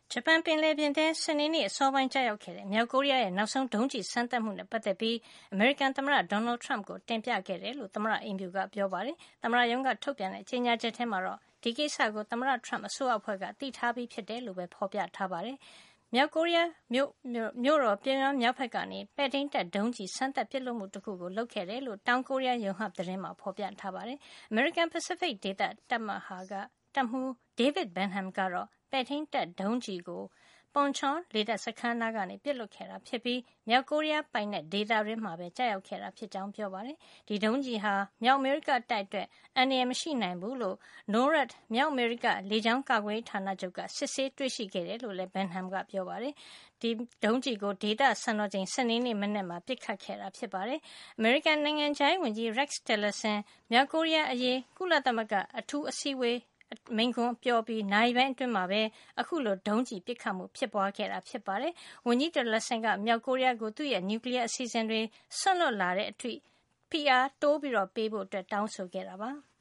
ဂျပန်ပင်လယ်ပြင်ထဲစနေနေ့အစောပိုင်းကျရောက်ခဲ့တဲ့မြောက်ကိုရီးယားရဲ့နောက်ဆုံးဒုံးကျည်စမ်းသပ်မှုနဲ့ပတ်သက်ပြီးအမေရိကန်သမ္မတဒေါ်နယ်ထရမ့်ကိုတင်ပြခဲ့တယ်လို့သမ္မတအိမ်ဖြူကပြောပါတယ်။သမ္မတရုံးကထုတ်ပြန်တဲ့ကြေညာချက်ထဲမှာတော့ဒီကိစ္စကိုသမ္မတထရမ့်အစိုးရအဖွဲ့ကသိထားပြီးဖြစ်တယ်လို့ပဲဖော်ပြထားပါတယ်။မြောက်ကိုရီးယားမြို့တော်ပြုံယမ်းမြောက်ဘက်ကနေပဲ့ထိန်းတပ်ဒုံးကျည်စမ်းသပ်ပစ်လွှတ်မှုတခုကိုလုပ်ခဲ့တယ်လို့တောင်ကိုရီးယားယုံဟပ်သတင်းမှာဖော်ပြထားပါတယ်။ အမေရိကန်ပစိဖိတ်ဒေသတပ်မဟာကတပ်မှူး David Benham ကတော့ပဲ့ထိန်းတပ်ဒုံးကျည်ကိုPoncheon လေတပ်စခန်းနားကနေပစ်လွှတ်ခဲ့တာဖြစ်ပြီးမြောက်ကိုရီးယားပိုင်နက်ဒေသတွင်းမှာပဲကျရောက်ခဲ့တာဖြစ်ကြောင်းပြောပါတယ်။ဒီဒုံးကျည်ဟာမြောက်အမေရိကတိုက်အတွက်အန္တရာယ်မရှိနိုင်ဘူးလို့ NORAD မြောက်အမေရိကလေကြောင်းကာကွယ်ရေးဌာနချုပ်ကစစ်ဆေးတွေ့ရှိခဲ့တယ်လို့လည်း Benham ကပြောပါတယ်။ဒီဒုံးကျည်ကိုဒေသစံတော်ချိန်စနေနေ့မနက်မှာပစ်ခတ်ခဲ့တာဖြစ်ပါတယ်။အမေရိကန်နိုင်ငံခြားရေးဝန်ကြီး Rex Tillerson မြောက်ကိုရီးယားအရေးကုလသမဂ္ဂအထူးအစည်းအဝေးမိန့်ခွန်းပြောပြီးနာရီပိုင်းအတွင်းမှာပဲအခုလိုဒုံးကျည်ပစ်ခတ်မှုဖြစ်ပွားခဲ့တာဖြစ်ပါတယ်။ဝန်ကြီး Tillerson ကမြောက်ကိုရီးယားကိုသူ့ရဲ့နျူကလ িয়ার အစီအစဉ်တွေစွန့်လွတ်လာတဲ့အထိဖိအားတိုးပေးဖို့တောင်းဆိုခဲ့တာပါ။